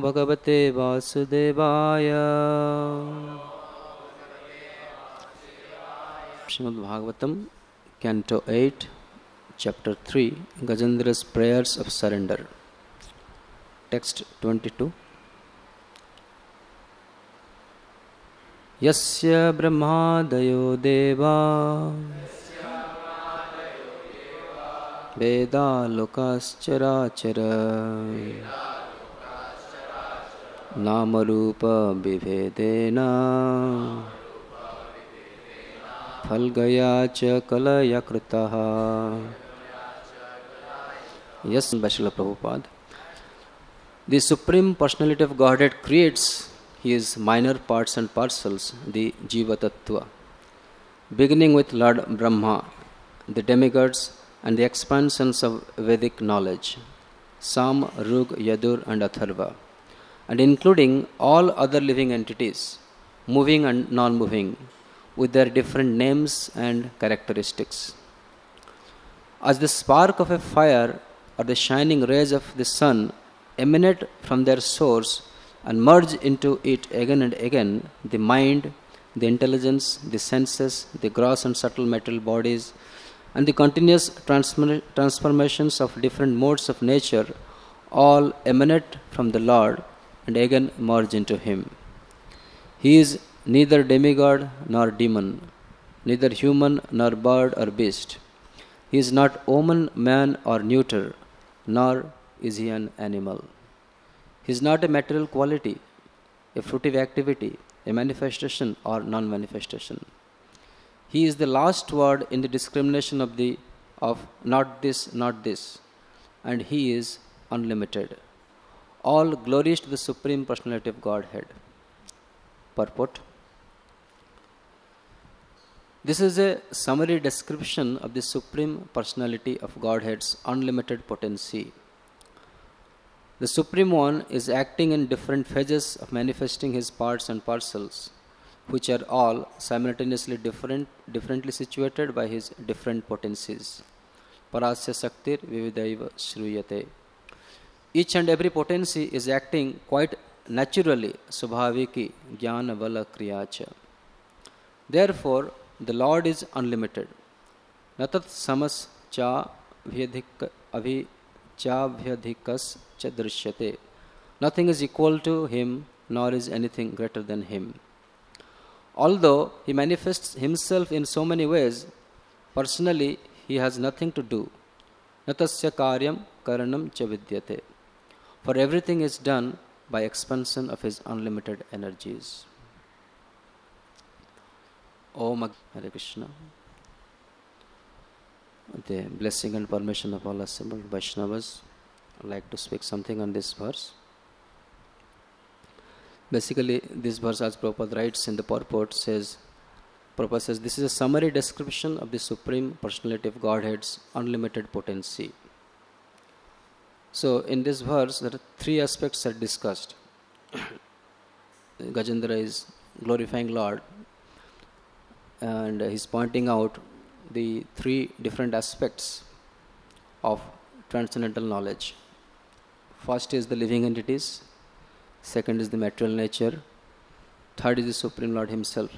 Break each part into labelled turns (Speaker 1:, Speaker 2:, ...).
Speaker 1: भगवते वासुदेवाय। Srimad Bhagavatam, Canto 8, Chapter 3, Gajendra's Prayers of Surrender. Text 22. Yasya brahmadayo deva veda lokascharachara namarupa vivedena phalgaya cha kalaya kritaha. Yes, Srila Prabhupada. The Supreme Personality of Godhead creates his minor parts and parcels, the Jiva Tattva, beginning with Lord Brahma, the demigods, and the expansions of Vedic knowledge, Sam, Rug, Yadur, and Atharva, and including all other living entities, moving and non-moving, with their different names and characteristics. As the spark of a fire or the shining rays of the sun emanate from their source and merge into it again and again, the mind, the intelligence, the senses, the gross and subtle material bodies, and the continuous transformations of different modes of nature all emanate from the Lord and again merge into Him. He is neither demigod nor demon, neither human nor bird or beast. He is not woman, man, or neuter, nor is he an animal. He is not a material quality, a fruitive activity, a manifestation or non-manifestation. He is the last word in the discrimination of not this, and he is unlimited. All glories to the Supreme Personality of Godhead. Purport. This is a summary description of the Supreme Personality of Godhead's unlimited potency. The Supreme One is acting in different phases of manifesting his parts and parcels, which are all simultaneously differently situated by his different potencies. Parasya Saktir Vividaiva Shruyate. Each and every potency is acting quite naturally, Subhaviki Jnana Vala Kriyacha. Therefore, the Lord is unlimited. Natat samas cha abhi cha vyadhikas cha drishyate. Nothing is equal to him, nor is anything greater than him. Although he manifests himself in so many ways, personally he has nothing to do. Natasya karyam karanam cha vidyate. For everything is done by expansion of his unlimited energies. Om Hare Krishna. With the blessing and permission of all assembled Vaishnavas, I would like to speak something on this verse. Basically, this verse, as Prabhupada writes in the purport, Prabhupada says, this is a summary description of the Supreme Personality of Godhead's unlimited potency. So, in this verse, there are three aspects are discussed. Gajendra is glorifying Lord, and he's pointing out the three different aspects of transcendental knowledge. First is the living entities, second is the material nature, third is the Supreme Lord Himself.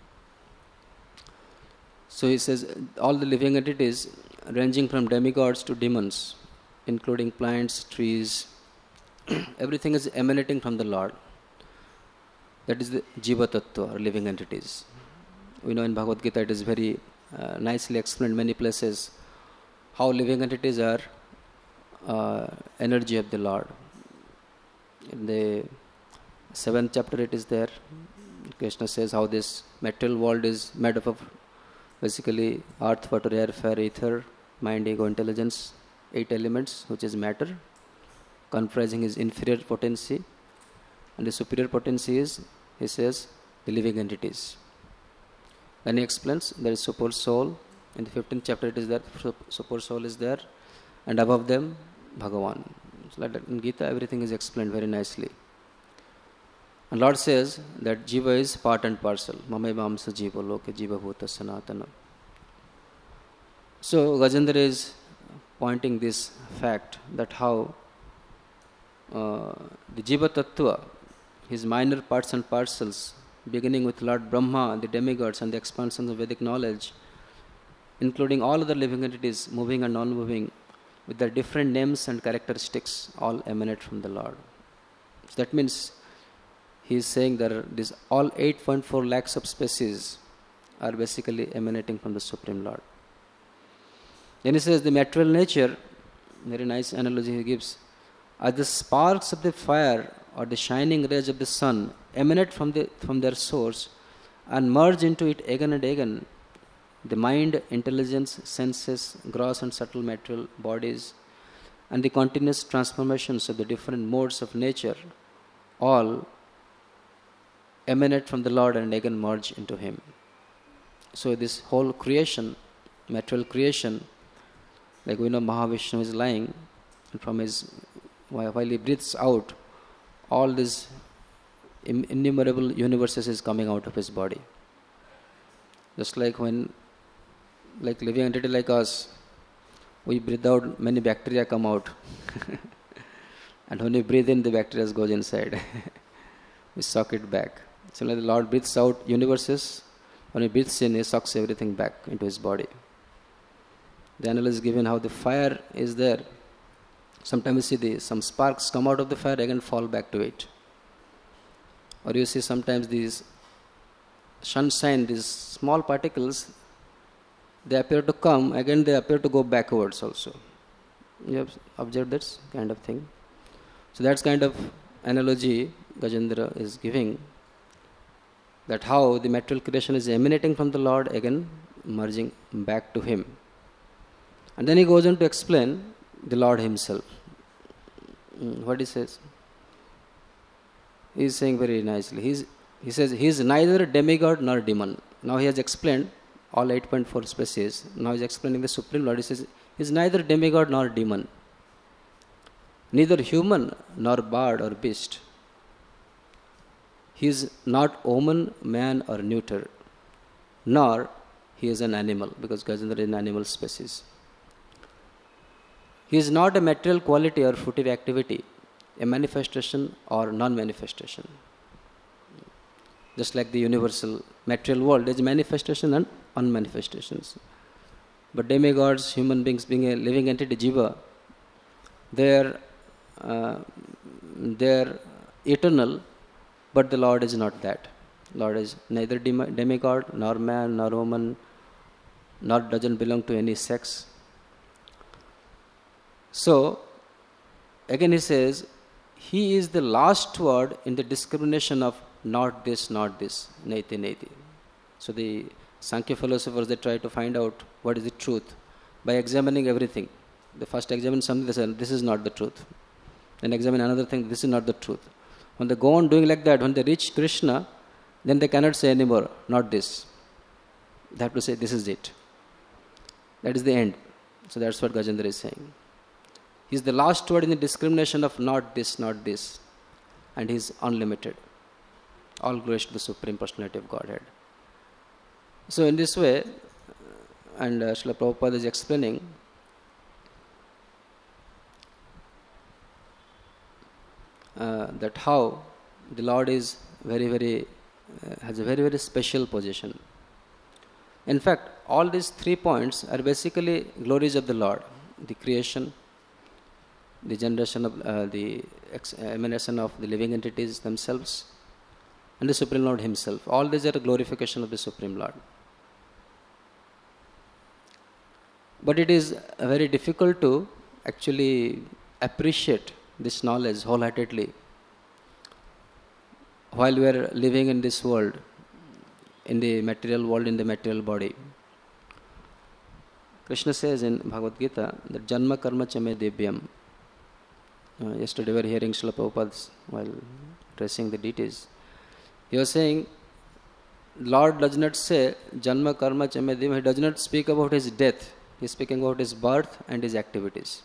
Speaker 1: So he says all the living entities ranging from demigods to demons, including plants, trees, everything is emanating from the Lord. That is the Jiva Tattva, or living entities. We know in Bhagavad Gita it is very nicely explained in many places how living entities are energy of the Lord. In the 7th chapter it is there. Krishna says how this material world is made up of basically earth, water, air, fire, ether, mind, ego, intelligence, 8 elements, which is matter, comprising his inferior potency, and the superior potency is, he says, the living entities. Then he explains there is super soul. In the 15th chapter it is there, super soul is there, and above them Bhagavan. So like in Gita everything is explained very nicely. And Lord says that Jiva is part and parcel. Mamai Vamsa Jiva Loke Jiva Bhuta Sanatana. So Gajendra is pointing this fact that how the Jiva Tattva, his minor parts and parcels, beginning with Lord Brahma, the demigods, and the expansions of Vedic knowledge, including all other living entities, moving and non-moving, with their different names and characteristics, all emanate from the Lord. So that means he is saying that these all 8.4 lakhs of species are basically emanating from the Supreme Lord. Then he says the material nature, very nice analogy he gives, as the sparks of the fire or the shining rays of the sun emanate from their source and merge into it again and again, the mind, intelligence, senses, gross and subtle material bodies, and the continuous transformations of the different modes of nature, all emanate from the Lord and again merge into Him. So this whole creation, material creation, like we know Mahavishnu is lying, and from his, while he breathes out, all these innumerable universes is coming out of his body. Just like when, like living entity like us, we breathe out, many bacteria come out. And when we breathe in, the bacteria goes inside. We suck it back. So like the Lord breathes out universes, when he breathes in, he sucks everything back into his body. The analogy is given how the fire is there. Sometimes you see some sparks come out of the fire, again fall back to it. Or you see sometimes these sunshine, these small particles, they appear to come, again they appear to go backwards also. You have observed that kind of thing. So that's kind of analogy Gajendra is giving, that how the material creation is emanating from the Lord, again merging back to Him. And then he goes on to explain the Lord Himself. What he says? He is saying very nicely. He says he is neither demigod nor demon. Now he has explained all 8.4 species. Now he is explaining the Supreme Lord. He says he is neither demigod nor demon, neither human nor bird or beast. He is not woman, man or neuter, nor he is an animal, because Gajendra is an animal species. He is not a material quality or fruitive activity, a manifestation or non-manifestation. Just like the universal material world, there is manifestation and unmanifestations. But demigods, human beings, being a living entity, Jiva, they are eternal, but the Lord is not that. Lord is neither demigod, nor man, nor woman, nor doesn't belong to any sex. So, again he says, He is the last word in the discrimination of not this, neti, neti. So the Sankhya philosophers, they try to find out what is the truth by examining everything. They first examine something, they say, this is not the truth. Then examine another thing, this is not the truth. When they go on doing like that, when they reach Krishna, then they cannot say anymore, not this. They have to say, this is it. That is the end. So that's what Gajendra is saying. He is the last word in the discrimination of not this, and he is unlimited. All glories to the Supreme Personality of Godhead. So in this way, and Srila Prabhupada is explaining, that how the Lord is has a very special position. In fact, all these 3 points are basically glories of the Lord: the creation, the generation of the emanation of the living entities themselves, and the Supreme Lord Himself. All these are a glorification of the Supreme Lord. But it is very difficult to actually appreciate this knowledge wholeheartedly while we are living in this world, in the material world, in the material body. Krishna says in Bhagavad Gita that Janma Karma Chame Devyam. Yesterday we were hearing Srila Prabhupada while addressing the deities. He was saying, Lord does not say Janma Karma Chame Devyam. He does not speak about His death. He is speaking about His birth and His activities.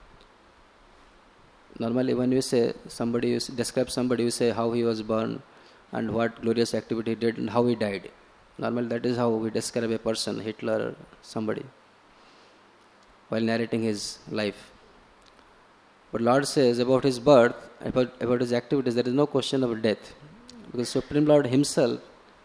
Speaker 1: Normally when you say somebody, you describe somebody, you say how he was born and what glorious activity he did and how he died. Normally that is how we describe a person, Hitler or somebody, while narrating his life. But Lord says about his birth, about his activities, there is no question of death. Because Supreme Lord himself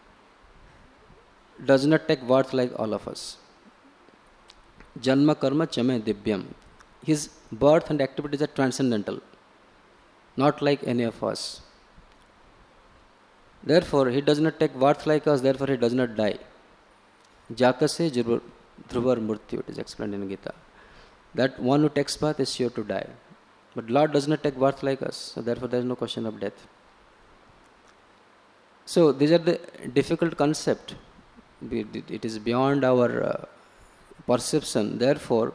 Speaker 1: does not take birth like all of us. Janma karma chame divyam. His birth and activities are transcendental, not like any of us. Therefore, he does not take birth like us, therefore he does not die. Jatase dhruvar murtyu, it is explained in Gita. That one who takes birth is sure to die. But Lord does not take birth like us, so therefore there is no question of death. So these are the difficult concept. It is beyond our perception, therefore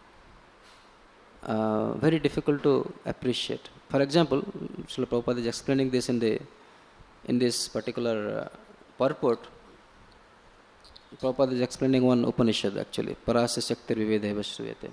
Speaker 1: very difficult to appreciate. For example, Srila Prabhupada is explaining this in this particular purport. Prabhupada is explaining one Upanishad actually, Parasya Shaktir Vivedeva Shruyate.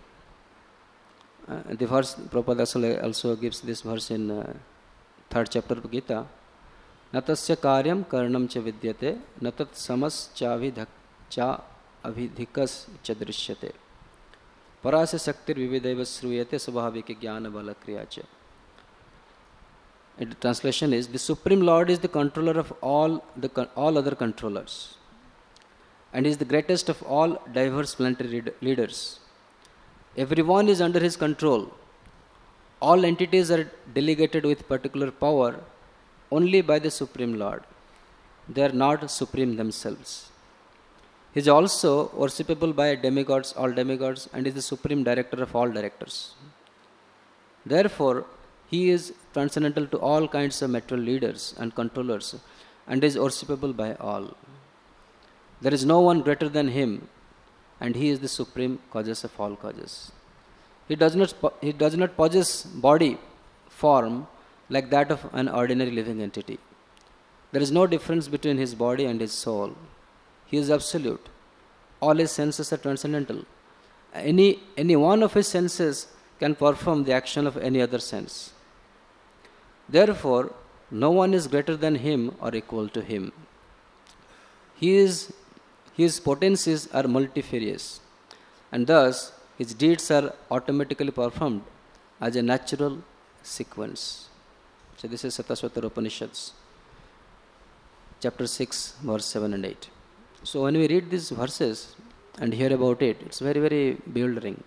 Speaker 1: The verse, Prabhupada also gives this verse in 3rd chapter of Gita. Natasya karyam karnam cha vidyate, natat samas cha avidhikas cha drishyate. Parasya Shaktir Vivedeva Shruyate Svabhavika Jnana Bala Kriyacha. The translation is, the Supreme Lord is the controller of all other controllers, and he is the greatest of all diverse planetary leaders. Everyone is under his control. All entities are delegated with particular power only by the Supreme Lord. They are not supreme themselves. He is also worshipable by demigods, all demigods, and is the supreme director of all directors. Therefore, he is transcendental to all kinds of material leaders and controllers, and is worshipable by all. There is no one greater than him, and he is the supreme causes of all causes. He does not possess body, form, like that of an ordinary living entity. There is no difference between his body and his soul. He is absolute. All his senses are transcendental. Any one of his senses can perform the action of any other sense. Therefore, no one is greater than him or equal to him. His potencies are multifarious, and thus his deeds are automatically performed as a natural sequence. So this is Satasvatara Upanishads, chapter 6, verse 7 and 8. So when we read these verses and hear about it, it's very, very bewildering.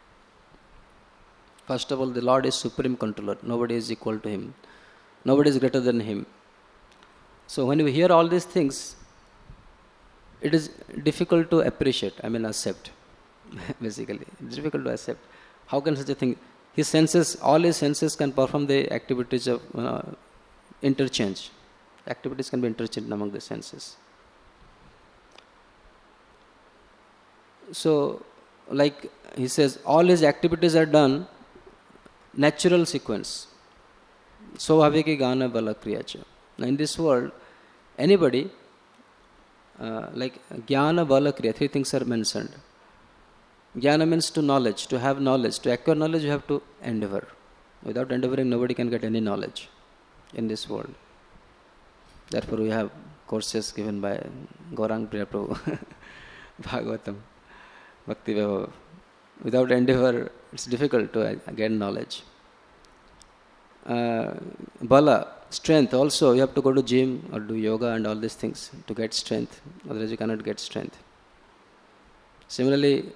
Speaker 1: First of all, the Lord is supreme controller. Nobody is equal to him. Nobody is greater than him. So when we hear all these things, it is difficult to appreciate, accept. Basically, it's difficult to accept. How can such a thing? All his senses can perform the activities of interchange. Activities can be interchanged among the senses. So, like he says, all his activities are done natural sequence. Svabhavika Jnana Bala Kriyacha. Now in this world, anybody, like Jnana Bala Kriya, 3 things are mentioned. Jnana means to knowledge, to have knowledge. To acquire knowledge, you have to endeavor. Without endeavoring, nobody can get any knowledge in this world. Therefore, we have courses given by Gaurang Priya Prabhu, Bhagavatam, Bhakti Vaibhava. Without endeavor, it's difficult to gain knowledge. Bala, strength also, you have to go to gym or do yoga and all these things to get strength. Otherwise, you cannot get strength. Similarly,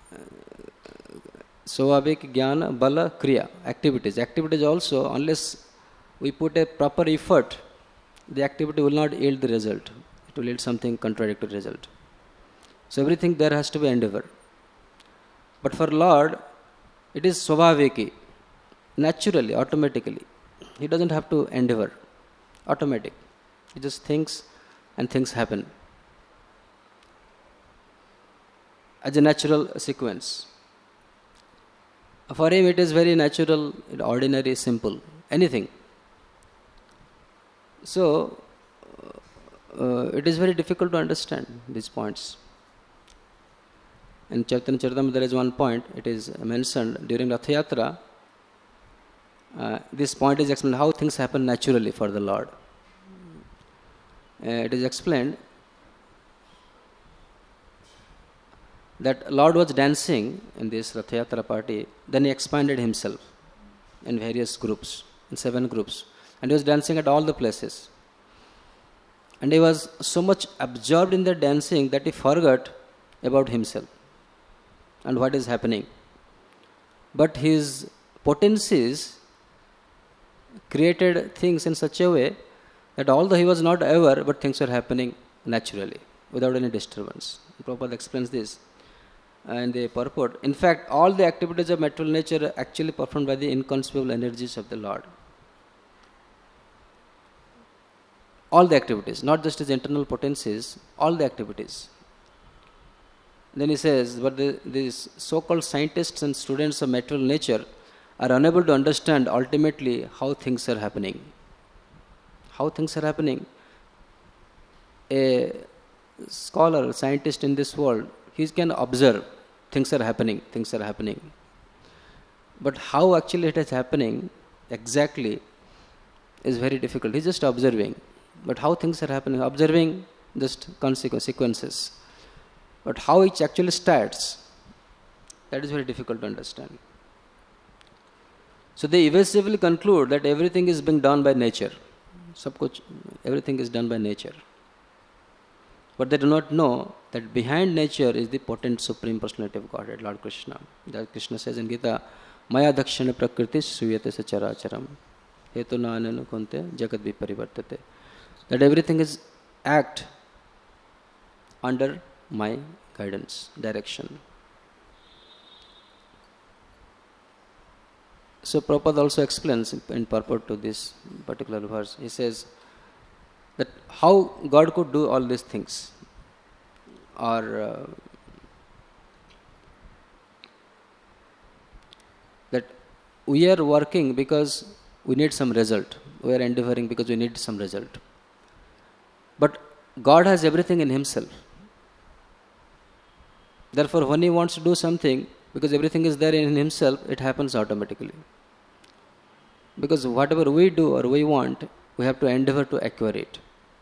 Speaker 1: Svabhavika Jnana Bala Kriya, activities. Activities also, unless we put a proper effort, the activity will not yield the result. It will yield something contradictory result. So everything there has to be endeavor. But for Lord, it is Svabhaviki, naturally, automatically. He doesn't have to endeavor. Automatic. He just thinks and things happen. As a natural sequence. For him it is very natural, ordinary, simple. Anything. So, it is very difficult to understand these points. In Chaitanya Charitamrita there is one point, it is mentioned during Ratha Yatra. This point is explained how things happen naturally for the Lord. It is explained that Lord was dancing in this Ratha Yatra party, then he expanded himself. in various groups, in 7 groups. And he was dancing at all the places. And he was so much absorbed in the dancing that he forgot about himself and what is happening. But his potencies created things in such a way that although he was not aware, but things were happening naturally, without any disturbance. Prabhupada explains this in the purport. In fact, all the activities of material nature are actually performed by the inconceivable energies of the Lord. All the activities, not just his internal potencies, all the activities. Then he says, but these so-called scientists and students of material nature are unable to understand ultimately how things are happening. How things are happening. A scholar, scientist in this world, he can observe things are happening. But how actually it is happening exactly is very difficult. He's just observing. But how things are happening, observing just sequences. But how it actually starts, that is very difficult to understand. So they evasively conclude that everything is being done by nature. Everything is done by nature. But they do not know that behind nature is the potent Supreme Personality of Godhead, Lord Krishna. That Krishna says in Gita, Maya dakshana prakriti suyate sa characharam. Hetu na ananu kunte jagat viparivartate. That everything is act under my guidance, direction. So Prabhupada also explains in purport to this particular verse. He says that how God could do all these things, or that we are working because we need some result. We are endeavoring because we need some result. But God has everything in Himself. Therefore, when He wants to do something, because everything is there in Himself, it happens automatically. Because whatever we do or we want, we have to endeavor to acquire it.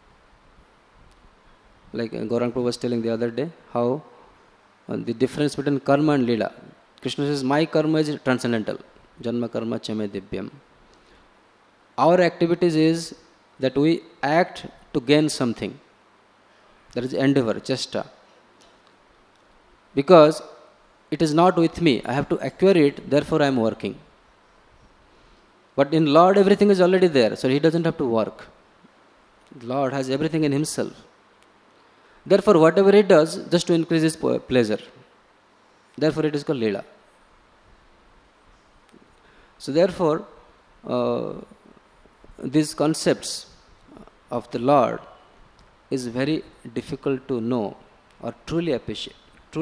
Speaker 1: Like Gauranga Prabhu was telling the other day, how the difference between karma and lila. Krishna says, my karma is transcendental. Janma karma chame divyam. Our activities is that we act to gain something. That is endeavor, chesta. Because it is not with me. I have to acquire it, therefore I am working. But in Lord, everything is already there, so He doesn't have to work. Lord has everything in Himself. Therefore, whatever He does, just to increase His pleasure. Therefore, it is called Leela. So therefore, these concepts of the Lord is very difficult to know or truly appreciate.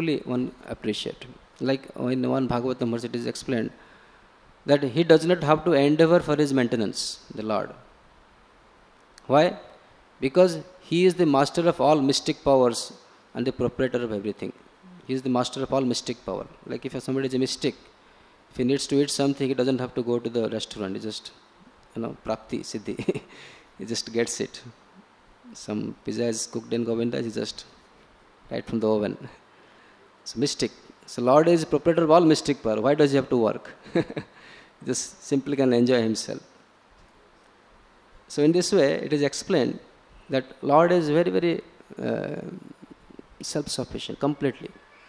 Speaker 1: Like in one Bhagavatam verse it is explained that He does not have to endeavor for His maintenance, the Lord. Why? Because He is the master of all mystic powers and the proprietor of everything. He is the master of all mystic power. Like if somebody is a mystic, if he needs to eat something, he doesn't have to go to the restaurant. He just, prapti, siddhi. He just gets it. Some pizza is cooked in Govinda, he just right from the oven. It's mystic. So Lord is proprietor of all mystic power. Why does He have to work? He just simply can enjoy Himself. So in this way, it is explained that Lord is very, very self-sufficient, completely.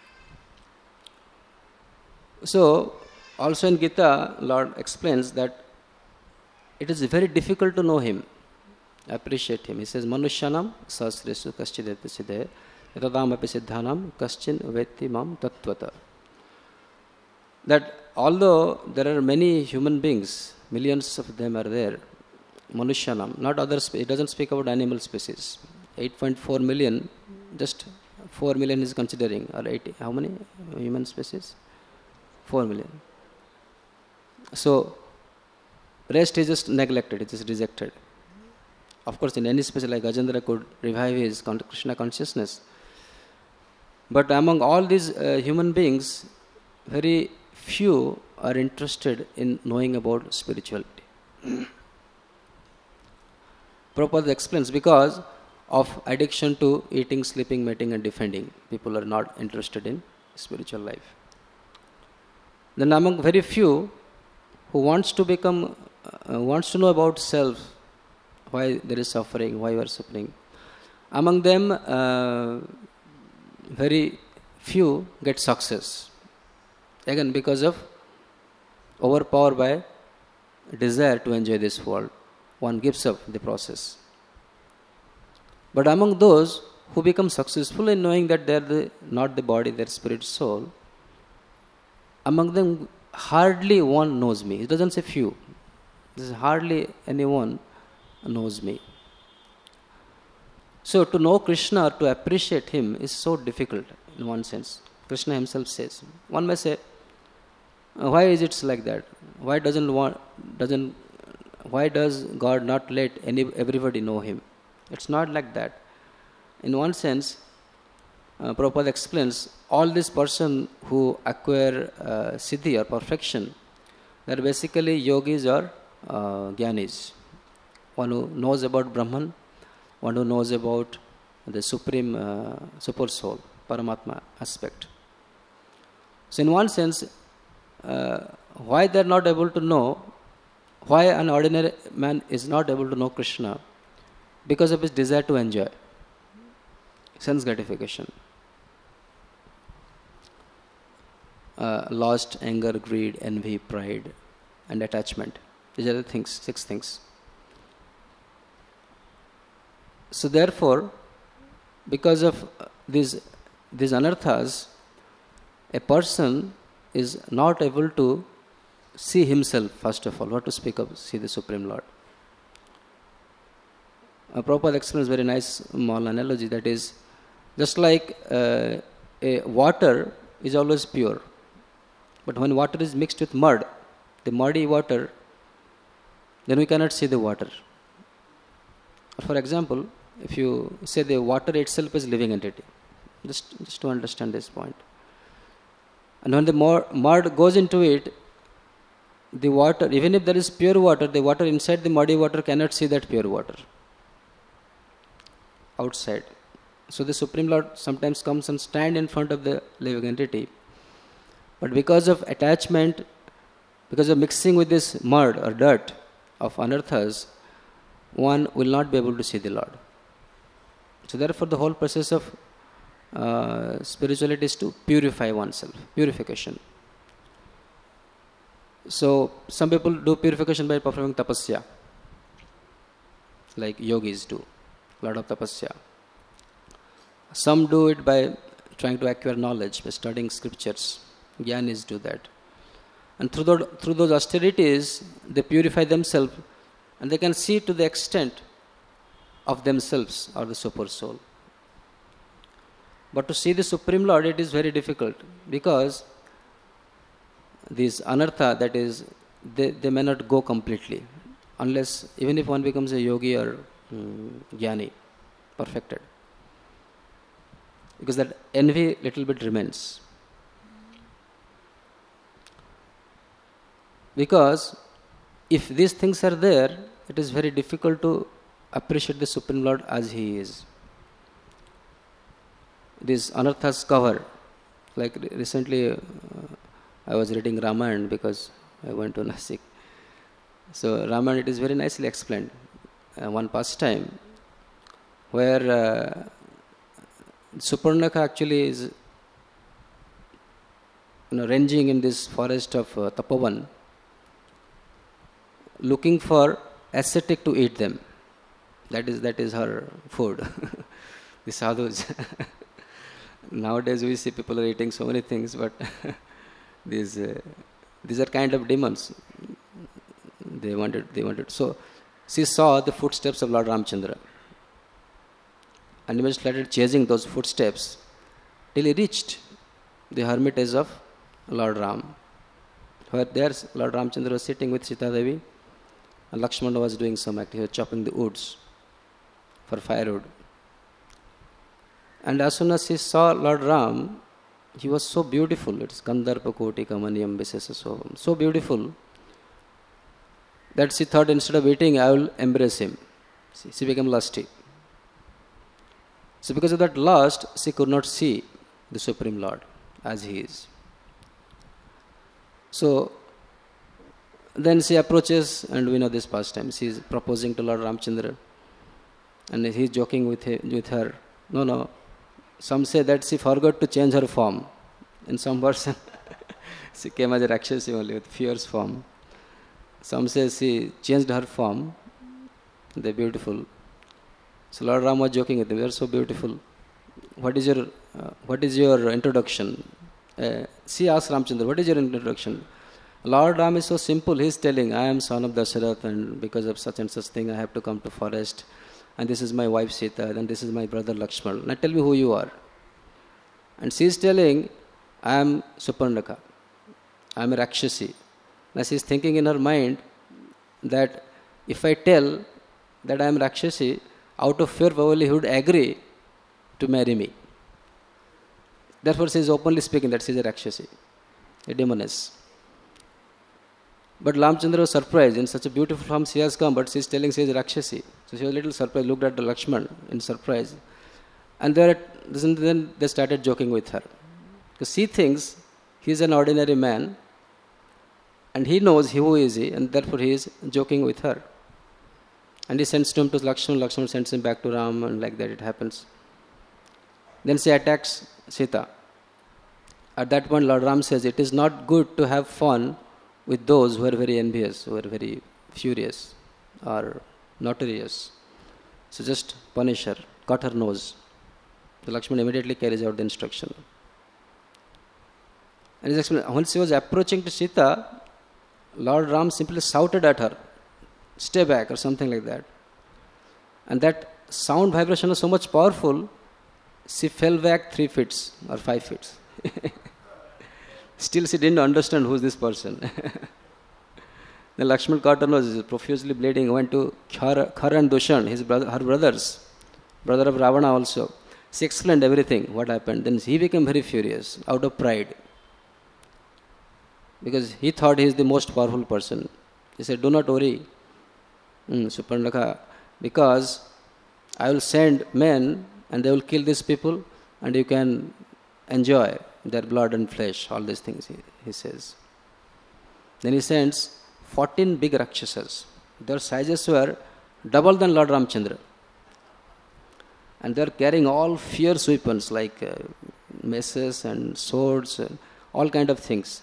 Speaker 1: So also in Gita, Lord explains that it is very difficult to know Him, appreciate Him. He says, Manushyanam sahasresu kaschideti siddhe Radam api siddhanam kaschin vetti mam tattvata. That although there are many human beings, millions of them are there, Manushyanam, not others, it doesn't speak about animal species. 8.4 million, just 4 million is considering, or 80, how many human species? 4 million. So, rest is just neglected, it is rejected. Of course, in any species like Gajendra could revive his Krishna consciousness. But among all these human beings, very few are interested in knowing about spirituality. Prabhupada explains because of addiction to eating, sleeping, mating and defending. People are not interested in spiritual life. Then among very few who wants to know about self, why there is suffering, why you are suffering. Among them, very few get success. Again, because of overpowered by desire to enjoy this world, one gives up the process. But among those who become successful in knowing that they are not the body, their spirit, soul, among them hardly one knows me. It doesn't say few. This is hardly anyone knows me. So to know Krishna or to appreciate him is so difficult in one sense. Krishna himself says. One may say, why is it like that? Why does God not let everybody know him? It's not like that. In one sense, Prabhupada explains, all this person who acquire siddhi or perfection, they are basically yogis or jnanis. One who knows about Brahman, one who knows about the supreme super soul, Paramatma aspect. So in one sense, why they are not able to know, why an ordinary man is not able to know Krishna? Because of his desire to enjoy sense gratification. Lust, anger, greed, envy, pride, and attachment. These are the things, 6 things. So therefore, because of these anarthas, a person is not able to see himself, first of all, not to speak of see the Supreme Lord. Prabhupada explains very nice small analogy, that is, just like a water is always pure, but when water is mixed with mud, the muddy water, then we cannot see the water. For example, if you say the water itself is living entity, just to understand this point. And when the mud goes into it, the water, even if there is pure water, the water inside the muddy water cannot see that pure water outside. So the Supreme Lord sometimes comes and stand in front of the living entity. But because of attachment, because of mixing with this mud or dirt of anarthas, one will not be able to see the Lord. So therefore the whole process of spirituality is to purify oneself, purification. So some people do purification by performing tapasya, like yogis do, a lot of tapasya. Some do it by trying to acquire knowledge, by studying scriptures. Jnanis do that. And through those austerities, they purify themselves, and they can see to the extent of themselves or the super soul. But to see the Supreme Lord, it is very difficult, because these anartha, that is, they may not go completely, unless, even if one becomes a yogi or jnani, perfected. Because that envy little bit remains. Because if these things are there, it is very difficult to appreciate the Supreme Lord as he is. These anarthas cover. Like recently, I was reading Ramayana because I went to Nasik. So Ramayana, it is very nicely explained. One pastime where Suparnaka actually is ranging in this forest of Tapovan, looking for ascetic to eat them. That is her food. The sadhus. Nowadays we see people are eating so many things, but these are kind of demons. They wanted. So she saw the footsteps of Lord Ramchandra, and even started chasing those footsteps till he reached the hermitage of Lord Ram, where there Lord Ramchandra was sitting with Sita Devi, and Lakshmana was doing some activity, he was chopping the woods for firewood. And as soon as he saw Lord Ram, he was so beautiful. It is Gandharpa Koti Kamaniyam Visesa Sovam. So beautiful that she thought, instead of eating, I will embrace him. She became lusty. So because of that lust, she could not see the Supreme Lord as he is. So Then she approaches, and we know this pastime. She is proposing to Lord Ramchandra, and he is joking with her. No. Some say that she forgot to change her form. In some version, she came as a Rakshasi only with fierce form. Some say she changed her form. They're beautiful. So Lord Ram was joking with them. They are so beautiful. What is your introduction? She asked Ramchandra, what is your introduction? Lord Ram is so simple. He is telling, I am son of Dasharath, and because of such and such thing, I have to come to forest. And this is my wife Sita, and this is my brother Lakshman. Now tell me who you are. And she is telling, I am Suparnaka. I am a Rakshasi. Now she is thinking in her mind that if I tell that I am Rakshasi, out of fear probably he would agree to marry me. Therefore she is openly speaking that she is a Rakshasi, a demoness. But Ramchandra was surprised. In such a beautiful form she has come, but she is telling she is a Rakshasi. So she was a little surprised, looked at the Lakshman in surprise. And then they started joking with her. Because she thinks he is an ordinary man, and he knows who is he, and therefore he is joking with her. And he sends him to Lakshman, Lakshman sends him back to Ram, and like that it happens. Then she attacks Sita. At that point Lord Ram says, it is not good to have fun with those who are very envious, who are very furious or notorious. So just punish her, cut her nose. The Lakshman immediately carries out the instruction. And when she was approaching to Sita, Lord Ram simply shouted at her, stay back, or something like that. And that sound vibration was so much powerful, she fell back 3 feet or 5 feet. Still she didn't understand who is this person. Then Lakshman caught her nose, profusely bleeding, went to Khar and Dushan, her brothers, brother of Ravana also. She explained everything, what happened. Then he became very furious, out of pride. Because he thought he is the most powerful person. He said, do not worry, Suparnaka, because I will send men and they will kill these people and you can enjoy their blood and flesh, all these things, he says. Then he sends 14 big Rakshasas. Their sizes were double than Lord Ramchandra. And they are carrying all fierce weapons like maces and swords, and all kind of things.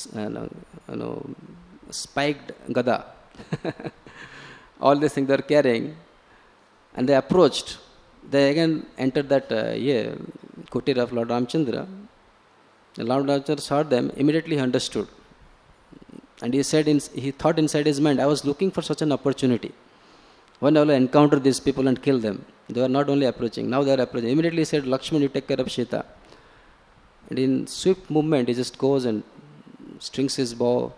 Speaker 1: Spiked gada. All these things they are carrying. And they approached. They again entered that kutir of Lord Ramchandra. Lord Ramchandra saw them, immediately he understood. And he said, he thought inside his mind, I was looking for such an opportunity. When I will encounter these people and kill them. They were not only approaching, now they are approaching. Immediately he said, Lakshman, you take care of Sita. And in swift movement, he just goes and strings his bow.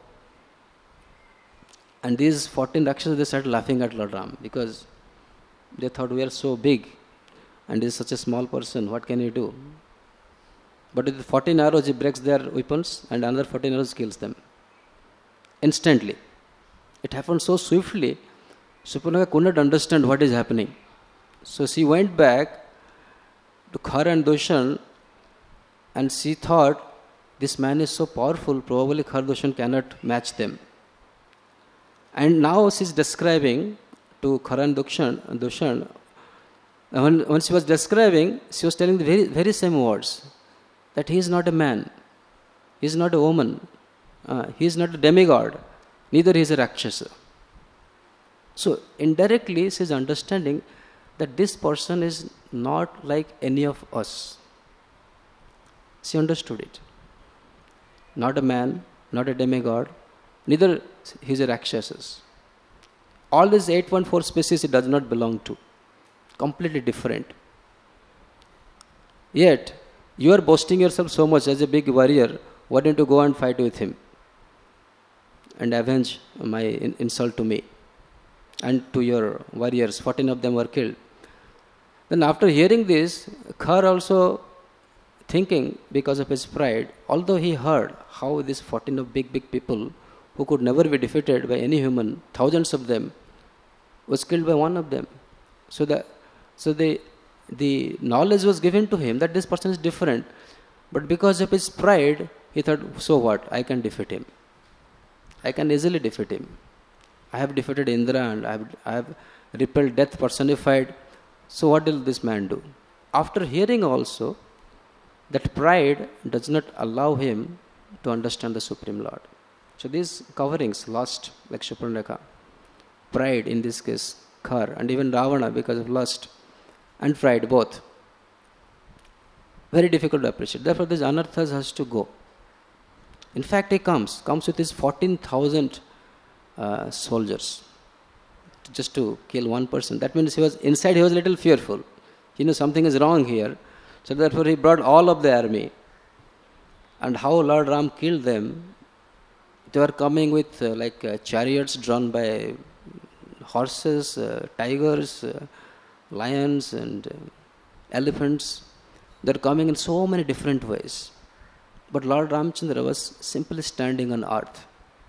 Speaker 1: And these 14 Rakshasas, they started laughing at Lord Ram because they thought, we are so big and he is such a small person, what can he do? But with 14 arrows, he breaks their weapons and another 14 arrows kills them. Instantly. It happened so swiftly, Suparnaka could not understand what is happening. So she went back to Khar and Dushan and she thought, this man is so powerful, probably Khar Dushan cannot match them. And now she is describing to Khar and Dushan, when she was describing, she was telling the very, very same words, that he is not a man, he is not a woman, he is not a demigod, neither he is a Rakshasa. So indirectly she is understanding that this person is not like any of us. She understood it. Not a man, not a demigod, neither he is a Rakshasas. All these 814 species he does not belong to. Completely different. Yet, you are boasting yourself so much as a big warrior, why don't you go and fight with him and avenge my insult to me and to your warriors? 14 of them were killed. Then after hearing this, Khar also thinking because of his pride, although he heard how these 14 of big people who could never be defeated by any human, thousands of them, was killed by one of them. So the knowledge was given to him that this person is different. But because of his pride, he thought, so what, I can defeat him. I can easily defeat him. I have defeated Indra and I have repelled death personified. So what will this man do? After hearing also, that pride does not allow him to understand the Supreme Lord. So these coverings lost, like Shurpanrekha, pride in this case, Khar, and even Ravana because of lust and pride both. Very difficult to appreciate. Therefore, this Anarthas has to go. In fact, he comes with his 14,000 soldiers just to kill one person. That means he was a little fearful. He knew something is wrong here. So therefore, he brought all of the army. And how Lord Ram killed them, they were coming with chariots drawn by horses, tigers, lions and elephants. They are coming in so many different ways. But Lord Ramchandra was simply standing on earth.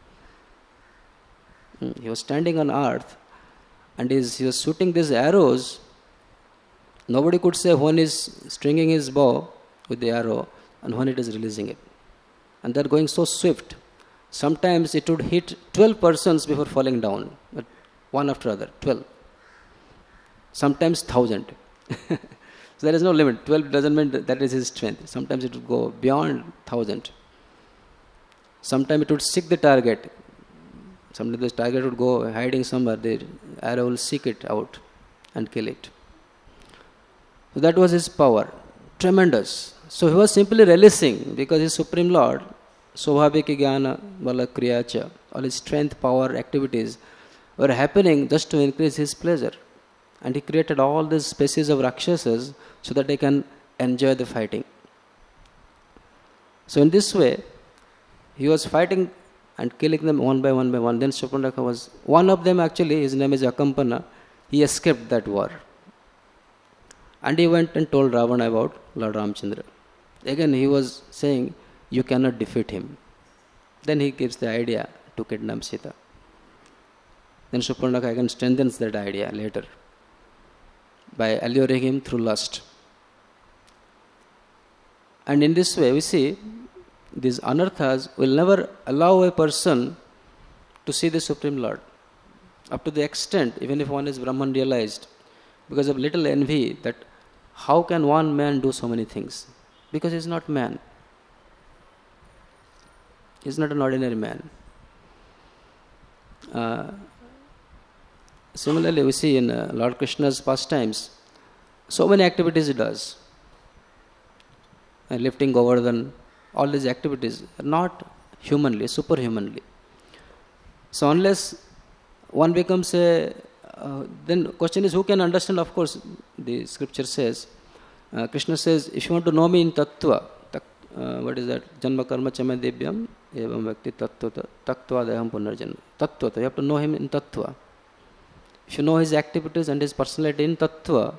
Speaker 1: He was standing on earth and he was shooting these arrows. Nobody could say when he is stringing his bow with the arrow and when it is releasing it. And they are going so swift. Sometimes it would hit 12 persons before falling down, but one after other, 12. Sometimes 1,000. So there is no limit. 12 doesn't mean that is his strength. Sometimes it would go beyond 1,000. Sometimes it would seek the target. Sometimes the target would go hiding somewhere. The arrow will seek it out and kill it. So that was his power. Tremendous. So he was simply relishing because his Supreme Lord, Sobhaviki Jnana Vala Kriyacha, all his strength, power, activities were happening just to increase his pleasure. And he created all these species of Rakshasas so that they can enjoy the fighting. So in this way, he was fighting and killing them one by one by one. Then Shurpanrekha was one of them actually, his name is Akampana. He escaped that war. And he went and told Ravana about Lord Ramchandra. Again he was saying, you cannot defeat him. Then he gives the idea to kidnap Sita. Then Shurpanrekha again strengthens that idea later by alluring him through lust. And in this way we see these anarthas will never allow a person to see the Supreme Lord. Up to the extent, even if one is Brahman realized, because of little envy, that how can one man do so many things? Because he is not man. He is not an ordinary man. Similarly, we see in Lord Krishna's pastimes, so many activities he does. Lifting Govardhan, all these activities are not humanly, superhumanly. So unless one becomes then question is who can understand? Of course, the scripture says, Krishna says, if you want to know me in tattva, what is that? Janma karma chame devyam evam vakti tattva deham punarjanma. Tattva, you have to know him in tattva. If you know his activities and his personality in tattva,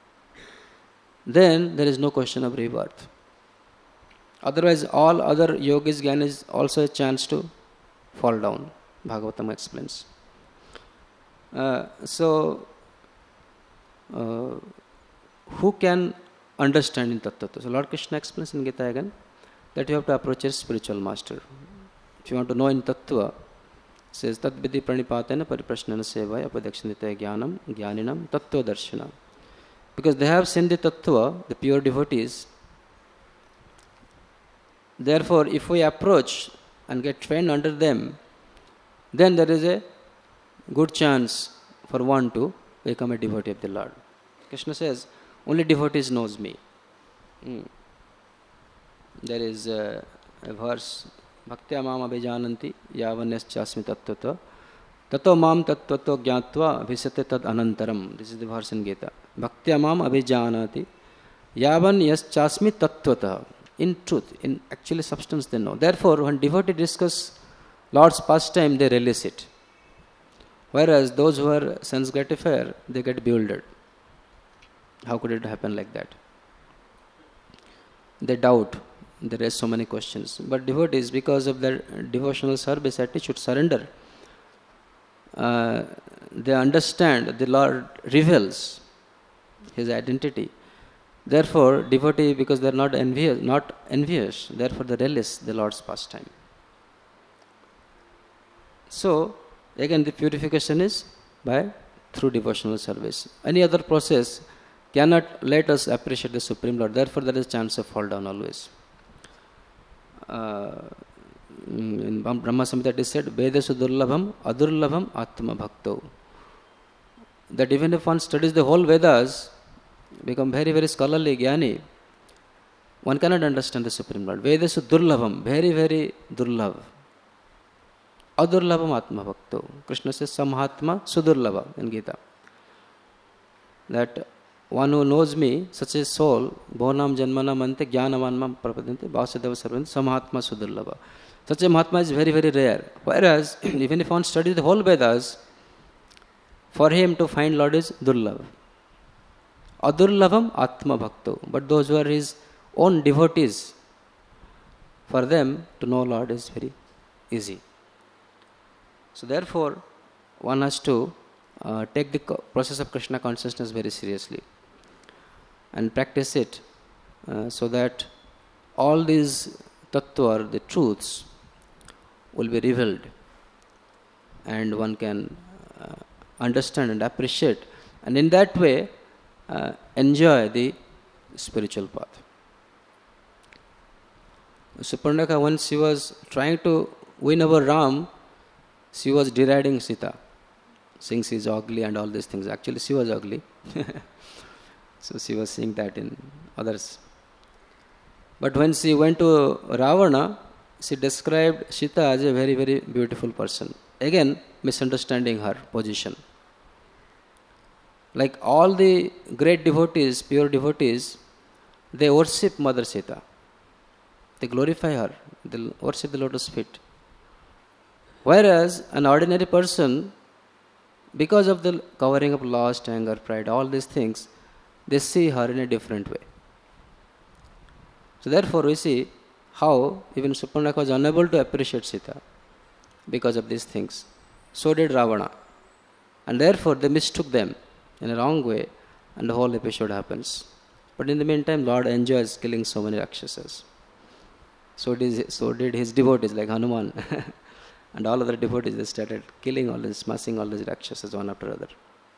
Speaker 1: then there is no question of rebirth. Otherwise, all other yogis, jnanis also a chance to fall down. Bhagavatam explains. Who can understand in tattva? So Lord Krishna explains in Gita again that you have to approach a spiritual master. If you want to know in tattva, says tat vidhi pranipatena pariprashnana sevaya apadakshindita jnanam jnaninam tattva darshana. Because they have seen the tattva, the pure devotees. Therefore, if we approach and get trained under them, then there is a good chance for one to become a devotee of the Lord. Krishna says, only devotees knows me. There is a verse, Bhaktya mam abhijananti yavanyas chasmi tattvata tato mam tattvato jnatva visate tad anantaram. This is the verse in Gita. Bhaktya mam abhijanati yavanyas chasmi tattvata. In truth, in actually substance they know. Therefore, when devotees discuss Lord's pastime, they relish it. Whereas those who are sense gratifier, they get bewildered. How could it happen like that? They doubt. They raise so many questions. But devotees, because of their devotional service attitude, surrender, they understand the Lord reveals his identity. Therefore, devotee, because they are not envious, therefore they relish the Lord's pastime. So, again the purification is through devotional service. Any other process cannot let us appreciate the Supreme Lord. Therefore, there is a chance of fall down always. In Brahma Samhita it is said, Vedesu durlabham adurlabham atma bhakto. That even if one studies the whole Vedas, become very, very scholarly, jnani, one cannot understand the Supreme Lord. Vedesu durlabham, very, very durlabh. Adurlabham atma bhakto. Krishna says, Samhatma sudurlabha in Gita. That one who knows me, such a soul, bhonam janmanam ante jnanavanmam prapadante vasudeva sarvant samhatma sudurlabha. Such a Mahatma is very, very rare. Whereas, even if one studies the whole Vedas, for him to find Lord is durlabh. Adurlabham atma bhakto. But those who are his own devotees, for them to know Lord is very easy. So therefore, one has to take the process of Krishna consciousness very seriously and practice it so that all these tattva, or the truths, will be revealed and one can understand and appreciate, and in that way enjoy the spiritual path. Suparnaka, once she was trying to win over Ram, she was deriding Sita, saying she is ugly and all these things. Actually, she was ugly. So she was saying that in others. But when she went to Ravana, she described Sita as a very, very beautiful person. Again, misunderstanding her position. Like all the great devotees, pure devotees, they worship Mother Sita. They glorify her. They worship the lotus feet. Whereas an ordinary person, because of the covering of lust, anger, pride, all these things, they see her in a different way. So therefore we see how even Suparnaka was unable to appreciate Sita because of these things. So did Ravana. And therefore they mistook them in a wrong way, and the whole episode happens. But in the meantime, Lord enjoys killing so many Rakshasas. So did his devotees like Hanuman and all other devotees. They started killing all this, smashing all these Rakshasas one after other.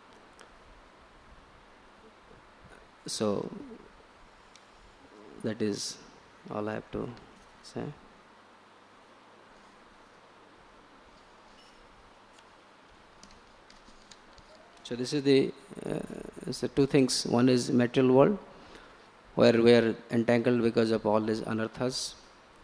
Speaker 1: So that is all I have to say. So this is the two things. One is material world, where we are entangled because of all these anarthas.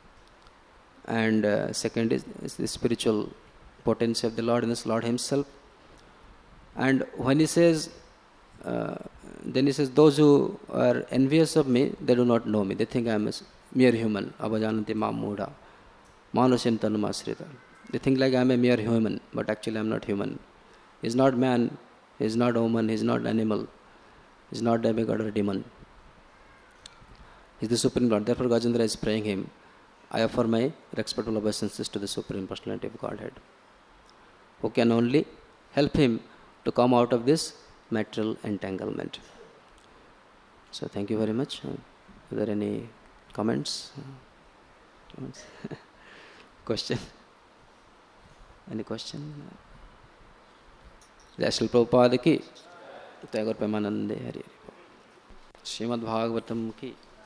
Speaker 1: And second is the spiritual potency of the Lord, and this Lord Himself. And when He says, then He says, those who are envious of me, they do not know me. They think I am a mere human. Avajananti mam mudha. Manusim tanumasrita. They think like I am a mere human, but actually I am not human. He is not man, He is not woman, He is not animal, He is not demigod or demon. He is the Supreme Lord. Therefore Gajendra is praying Him, I offer my respectful obeisances to the Supreme Personality of Godhead, who can only help him to come out of this material entanglement. So thank you very much. Are there any comments? Question? Any question? Jai Srila Prabhupada ki, Tagore Premanande Hari Hari. Srimad Bhagavatam ki.